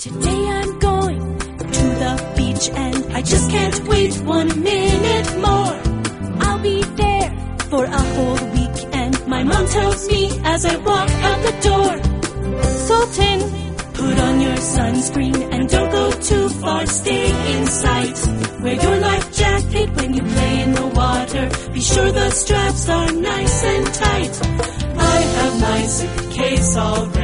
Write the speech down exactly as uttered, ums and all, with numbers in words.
Today I'm going to the beach and I just can't wait one minute more. I'll be there for a whole week and my mom tells me as I walk out the door, Sultan, put on your sunscreen and don't go too far, stay in sight. Wear your life jacket when you play in the water, be sure the straps are nice and tight. I have my suitcase all ready.